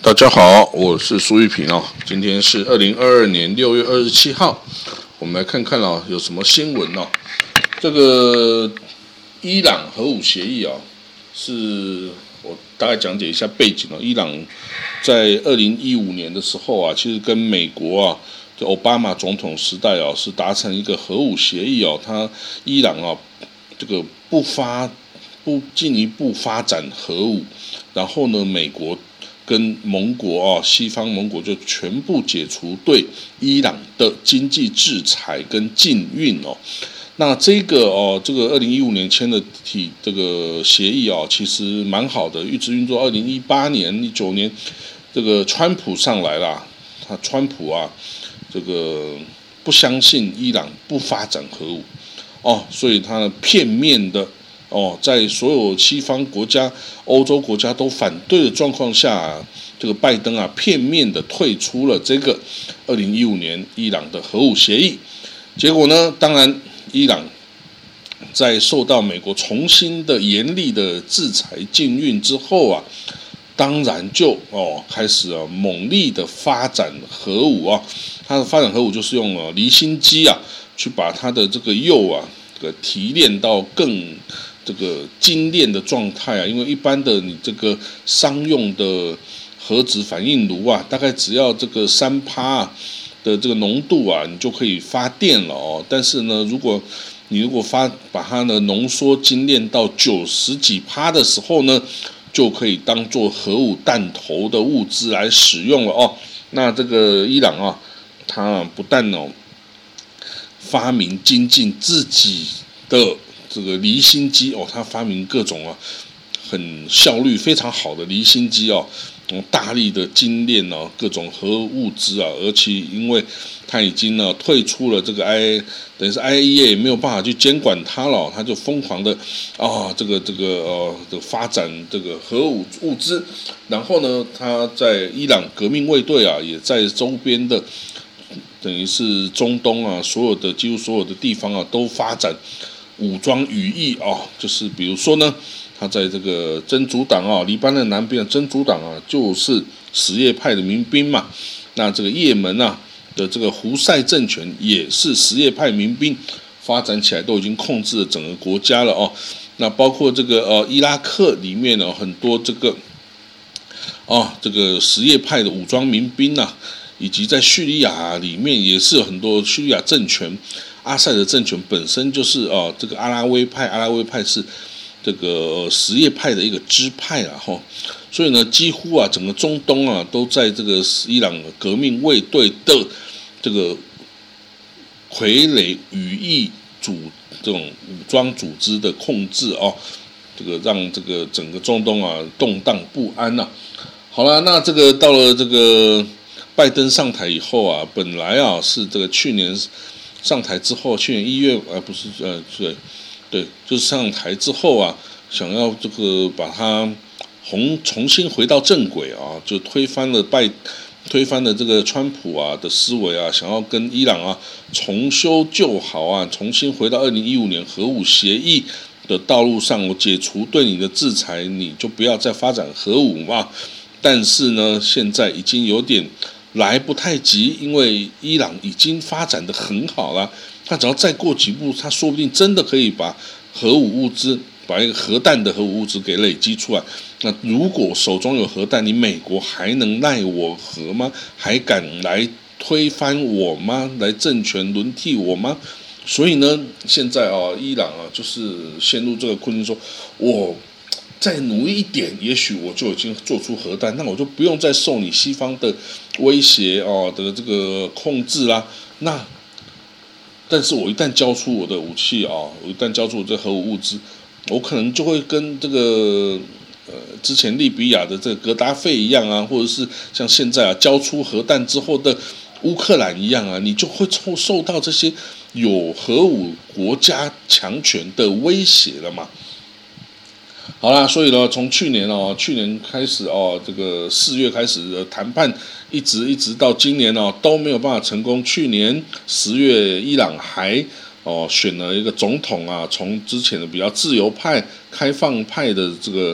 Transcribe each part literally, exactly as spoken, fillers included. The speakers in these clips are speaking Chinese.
大家好，我是苏玉平哦。今天是二零二二年六月二十七号，我们来看看哦，有什么新闻哦。这个伊朗核武协议哦，是我大概讲解一下背景哦。伊朗在二零一五年的时候啊，其实跟美国啊，就奥巴马总统时代哦，是达成一个核武协议哦。他伊朗啊，这个不发不进一步发展核武，然后呢，美国跟盟国哦，西方盟国就全部解除对伊朗的经济制裁跟禁运哦。那这个哦，这个二零一五年签的体这个协议哦，其实蛮好的，一直运作。二零一八年、一九年，这个川普上来啦，他川普啊，这个不相信伊朗不发展核武哦，所以他片面的。哦，在所有西方国家、欧洲国家都反对的状况下、啊，这个拜登啊，片面的退出了这个二零一五年伊朗的核武协议。结果呢，当然，伊朗在受到美国重新的严厉的制裁禁运之后啊，当然就哦开始啊猛力的发展核武啊。它的发展核武就是用了离心机啊，去把它的这个铀啊，这个提炼到更这个精炼的状态啊，因为一般的你这个商用的核子反应炉啊，大概只要这个三趴的这个浓度啊，你就可以发电了哦。但是呢，如果你如果发把它呢浓缩精炼到九十几趴的时候呢，就可以当做核武弹头的物资来使用了哦。那这个伊朗啊，它不但哦发明精进自己的这个离心机哦，他发明各种啊很效率非常好的离心机哦，大力的精炼哦各种核物质啊，而且因为他已经呢退出了这个 I 等于是 I A E A 也没有办法去监管它了，他就疯狂的啊、哦、这个这个呃这个发展这个核武物资，然后呢他在伊朗革命卫队啊也在周边的等于是中东啊所有的几乎所有的地方啊都发展武装羽翼啊，就是比如说呢，他在这个真主党啊，黎巴嫩南边的真主党啊，就是什叶派的民兵嘛。那这个也门啊的这个胡塞政权也是什叶派民兵，发展起来都已经控制了整个国家了哦。那包括这个呃伊拉克里面呢，很多这个哦这个什叶派的武装民兵啊，以及在叙利亚里面也是有很多叙利亚政权。阿塞的政权本身就是哦，这个阿拉维派，阿拉维派是这个什叶派的一个支派啦，吼，所以呢，几乎啊，整个中东啊，都在这个伊朗革命卫队的这个傀儡羽翼组这种武装组织的控制哦，这个让这个整个中东啊动荡不安呐、啊。好了，那这个到了这个拜登上台以后啊，本来啊是这个去年。上台之后，去年一月，呃，不是，呃，对，对，就是上台之后啊，想要这个把它重重新回到正轨啊，就推翻了拜，推翻了这个川普啊的思维啊，想要跟伊朗啊重修旧好啊，重新回到二零一五年核武协议的道路上，我解除对你的制裁，你就不要再发展核武嘛。但是呢，现在已经有点。来不太及，因为伊朗已经发展得很好了，他只要再过几步，他说不定真的可以把核武物资，把一个核弹的核武物资给累积出来。那如果手中有核弹，你美国还能奈我何吗？还敢来推翻我吗？来政权轮替我吗？所以呢，现在啊，伊朗啊，就是陷入这个困境，说我。再努力一点，也许我就已经做出核弹，那我就不用再受你西方的威胁哦的这个控制啦。那，但是我一旦交出我的武器啊、哦，我一旦交出我这核武物资，我可能就会跟这个呃之前利比亚的这个格达费一样啊，或者是像现在啊交出核弹之后的乌克兰一样啊，你就会受受到这些有核武国家强权的威胁了嘛。好啦，所以呢，从去年哦，去年开始哦，这个四月开始的谈判，一直一直到今年哦，都没有办法成功。去年十月，伊朗还哦选了一个总统啊，从之前的比较自由派、开放派的这个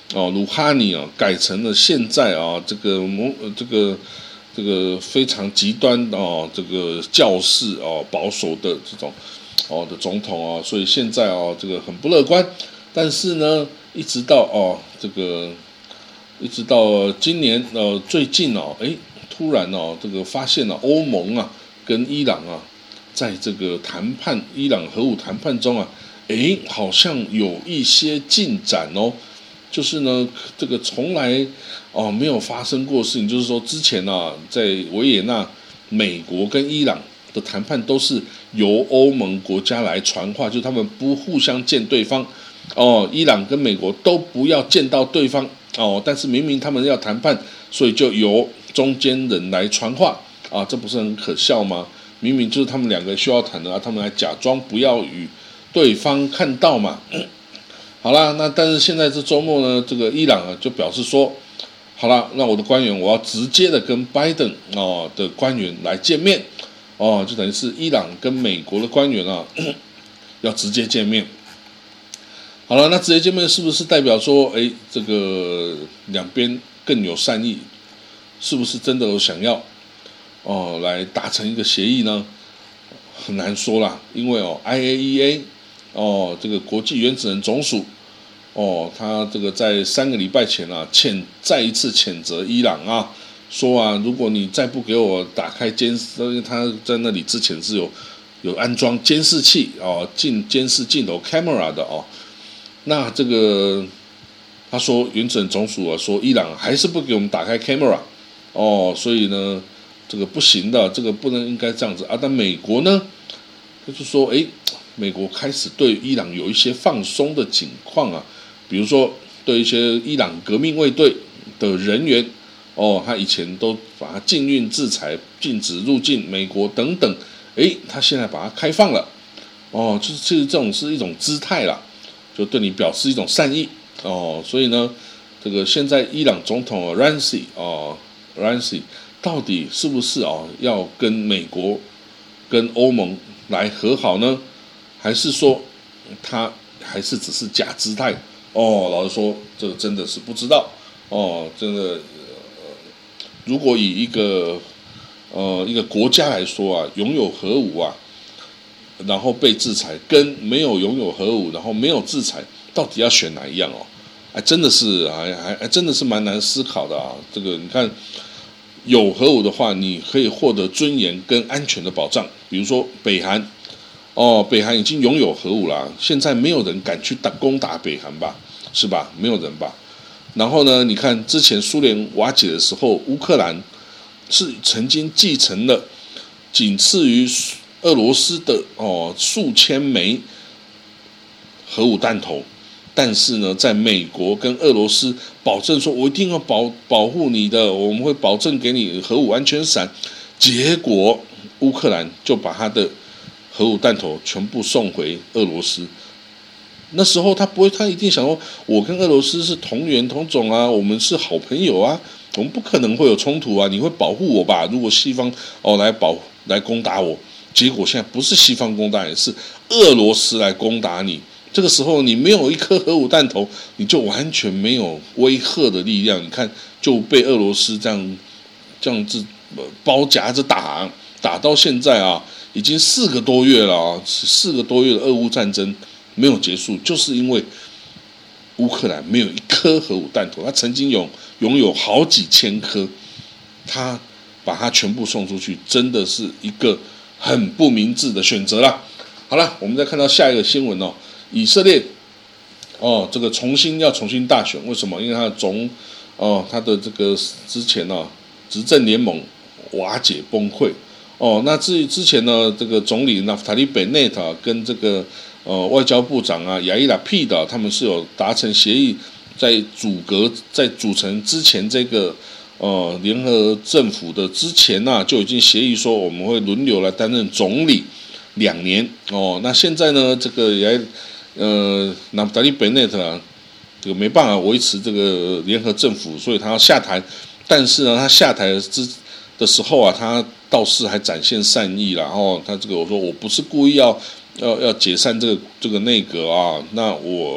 哦，鲁哈尼啊改成了现在啊这个这个这个非常极端哦，这个教士哦保守的这种哦的总统哦，所以现在哦这个很不乐观。但是呢，一直到哦这个一直到今年呃最近哦，哎突然哦这个发现了欧盟啊跟伊朗啊在这个谈判伊朗核武谈判中啊，哎好像有一些进展哦。就是呢，这个从来哦没有发生过的事情，就是说之前啊，在维也纳，美国跟伊朗的谈判都是由欧盟国家来传话，就他们不互相见对方，哦，伊朗跟美国都不要见到对方，哦，但是明明他们要谈判，所以就由中间人来传话，啊，这不是很可笑吗？明明就是他们两个需要谈的，啊，他们还假装不要与对方看到嘛。好啦，那但是现在这周末呢，这个伊朗啊就表示说，好啦，那我的官员我要直接的跟拜登哦的官员来见面，哦，就等于是伊朗跟美国的官员啊要直接见面。好了，那直接见面是不是代表说，哎，这个两边更有善意？是不是真的有想要哦来达成一个协议呢？很难说啦，因为哦 I A E A 哦这个国际原子能总署。哦，他这个在三个礼拜前啊，谴再一次谴责伊朗啊，说啊，如果你再不给我打开监视，因为他在那里之前是有有安装监视器哦，进监视镜头 camera 的哦，那这个他说原子能总署啊说伊朗还是不给我们打开 camera 哦，所以呢这个不行的，这个不能应该这样子啊。但美国呢，就是说，哎，美国开始对伊朗有一些放松的情况啊。比如说，对一些伊朗革命卫队的人员，哦，他以前都把他禁运制裁、禁止入境美国等等，诶，他现在把它开放了，哦，就是其实这种是一种姿态啦，就对你表示一种善意，哦，所以呢，这个现在伊朗总统 Raisi 哦 Raisi 到底是不是哦要跟美国、跟欧盟来和好呢？还是说他还是只是假姿态？哦，老实说，这个真的是不知道哦，真的、呃，如果以一个呃一个国家来说啊，拥有核武啊，然后被制裁，跟没有拥有核武，然后没有制裁，到底要选哪一样哦？还真的是还还还真的是蛮难思考的啊。这个你看，有核武的话，你可以获得尊严跟安全的保障，比如说北韩。哦，北韩已经拥有核武了，现在没有人敢去打攻打北韩吧，是吧？没有人吧。然后呢，你看之前苏联瓦解的时候，乌克兰是曾经继承了仅次于俄罗斯的哦数千枚核武弹头，但是呢，在美国跟俄罗斯保证说，我一定要保保护你的，我们会保证给你核武安全伞。结果乌克兰就把他的核武弹头全部送回俄罗斯。那时候他不会，他一定想说，我跟俄罗斯是同源同种啊，我们是好朋友啊，我们不可能会有冲突啊，你会保护我吧？如果西方哦来保来攻打我，结果现在不是西方攻打你，是俄罗斯来攻打你。这个时候你没有一颗核武弹头，你就完全没有威吓的力量。你看就被俄罗斯这样这样子包夹着打，打到现在啊。已经四个多月了啊！四个多月的俄乌战争没有结束，就是因为乌克兰没有一颗核武弹头，他曾经有拥有好几千颗，他把它全部送出去，真的是一个很不明智的选择啦。好了，我们再看到下一个新闻哦，以色列哦，这个重新要重新大选，为什么？因为他的总哦，他的这个之前呢、哦，执政联盟瓦解崩溃。哦，那至于之前呢，这个总理纳夫塔利·贝内特跟这个呃外交部长啊亚伊拉皮的，他们是有达成协议，在组阁在组成之前这个呃联合政府的之前呢、啊，就已经协议说我们会轮流来担任总理两年。哦，那现在呢，这个亚呃纳夫塔利·贝内特啊，这个没办法维持这个联合政府，所以他要下台。但是呢，他下台之的时候啊，他倒是还展现善意啦，然后他这个我说我不是故意要要要解散这个这个内阁啊，那我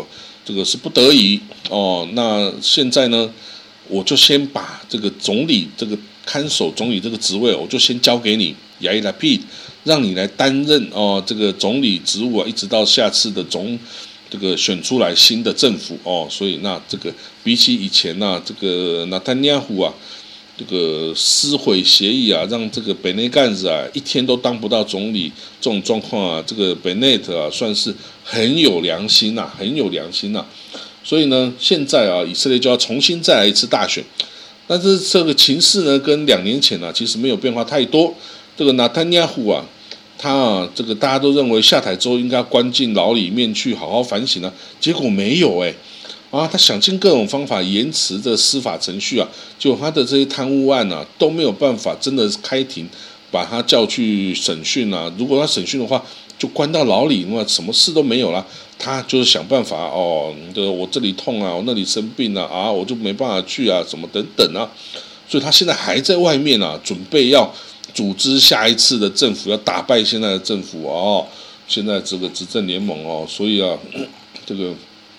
这个是不得已哦。那现在呢，我就先把这个总理这个看守总理这个职位，我就先交给你Yair Lapid，让你来担任哦这个总理职务啊，一直到下次的总这个选出来新的政府哦。所以那这个比起以前呐、啊，这个纳坦尼亚胡啊。这个撕毁协议啊，让这个贝内干子啊一天都当不到总理，这种状况啊，这个贝内特啊算是很有良心呐、啊，很有良心呐、啊。所以呢，现在啊，以色列就要重新再来一次大选。但是这个情势呢，跟两年前啊其实没有变化太多。这个纳坦尼亚胡啊，他啊，这个大家都认为下台之后应该关进牢里面去好好反省啊，结果没有哎、欸。啊，他想尽各种方法延迟这司法程序啊，结果他的这些贪污案啊都没有办法真的开庭，把他叫去审讯啊。如果他审讯的话，就关到牢里，那什么事都没有了。他就是想办法哦，这个我这里痛啊，我那里生病啊，啊，我就没办法去啊，什么等等啊。所以他现在还在外面啊，准备要组织下一次的政府，要打败现在的政府哦。现在这个执政联盟哦，所以啊，这个。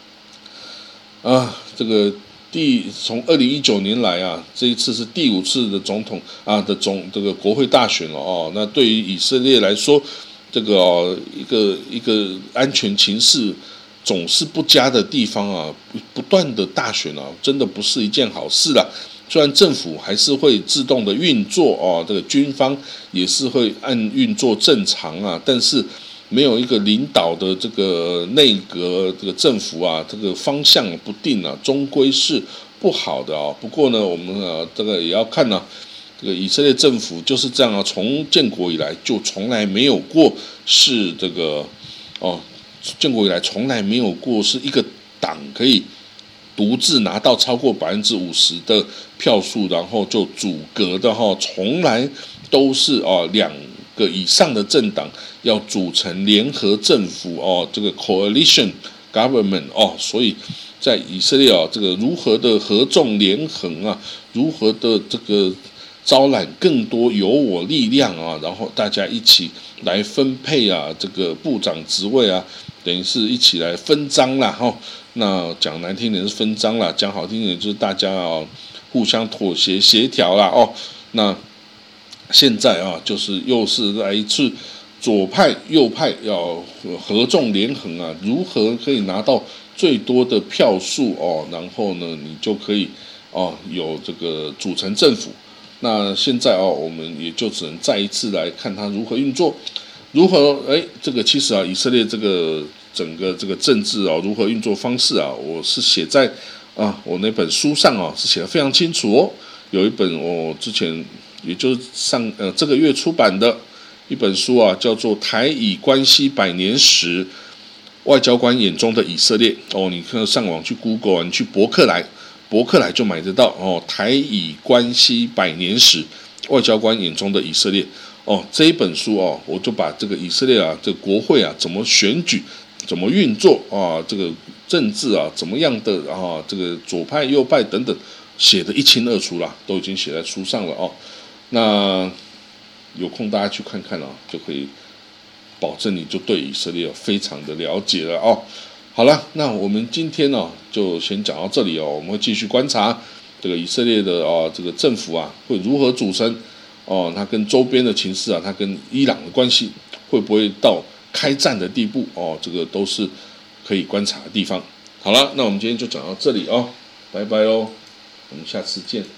啊，这个第从二零一九年来啊，这一次是第五次的总统啊的总这个国会大选了哦。那对于以色列来说，这个、哦、一个一个安全情势总是不佳的地方啊，不断的大选啊，真的不是一件好事啦。虽然政府还是会自动的运作哦，这个军方也是会按运作正常啊，但是。没有一个领导的这个内阁这个政府啊，这个方向不定啊，终归是不好的啊。不过呢，我们啊这个也要看呢、啊，这个以色列政府就是这样啊，从建国以来就从来没有过是这个哦，建国以来从来没有过是一个党可以独自拿到超过百分之五十的票数，然后就阻隔的哈，从来都是哦两。个以上的政党要组成联合政府哦，这个 coalition government 哦，所以在以色列啊，这个如何的合纵连横啊，如何的这个招揽更多有我力量啊，然后大家一起来分配啊，这个部长职位啊，等于是一起来分赃啦哈、哦。那讲难听点是分赃啦，讲好听点就是大家啊互相妥协协调啦哦，那。现在啊，就是又是来一次左派右派要合纵连横啊，如何可以拿到最多的票数哦？然后呢，你就可以哦有这个组成政府。那现在哦，我们也就只能再一次来看它如何运作，如何哎，这个其实啊，以色列这个整个这个政治啊如何运作方式啊，我是写在啊我那本书上啊是写得非常清楚哦。有一本我、哦、之前。也就是上呃这个月出版的一本书啊，叫做《台以关系百年史：外交官眼中的以色列》哦，你可以上网去 Google 啊，你去博客来，博客来就买得到哦。《台以关系百年史：外交官眼中的以色列》哦，这一本书哦，我就把这个以色列啊，这个国会啊怎么选举，怎么运作啊，这个政治啊怎么样的啊，这个左派右派等等，写得一清二楚啦，都已经写在书上了哦。那有空大家去看看啊，就可以保证你就对以色列非常的了解了哦。好了，那我们今天呢、哦、就先讲到这里哦，我们会继续观察这个以色列的哦这个政府啊会如何组成哦，它跟周边的情势啊，它跟伊朗的关系会不会到开战的地步哦，这个都是可以观察的地方。好了，那我们今天就讲到这里哦，拜拜哦，我们下次见。